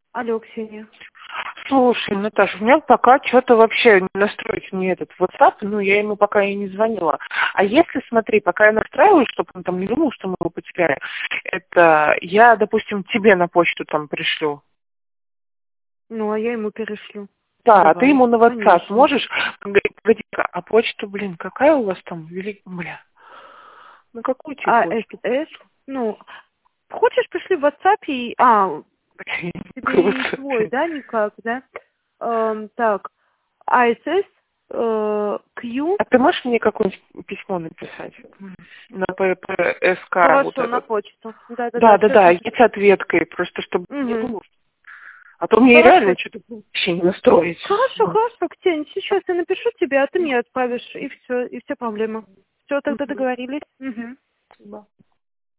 Алло, Ксения. Слушай, Наташа, у меня пока что-то вообще не настроить мне этот WhatsApp, ну, я ему пока и не звонила. А если, смотри, пока я настраиваю, чтобы он там не думал, что мы его потеряли, это я, допустим, тебе на почту там пришлю. Ну, а я ему перешлю. Да, а ты Давай, ему на WhatsApp конечно. можешь? Погоди-ка, а почту, какая у вас там? Ну, какую тебе А почту? ну, хочешь, пришли в WhatsApp и... тебе и свой, да, никак, да? Так, АСС, Q. А ты можешь мне какое-нибудь письмо написать? На ППСК вот Хорошо, на этот. почту. Да-да-да, сейчас Да, и напишу. с ответкой, просто чтобы не Угу. думал. А то мне Хорошо. реально что-то вообще не настроить. Хорошо, Ксения, сейчас я напишу тебе, а ты мне отправишь, и все проблема. Все, тогда договорились. Угу. Спасибо.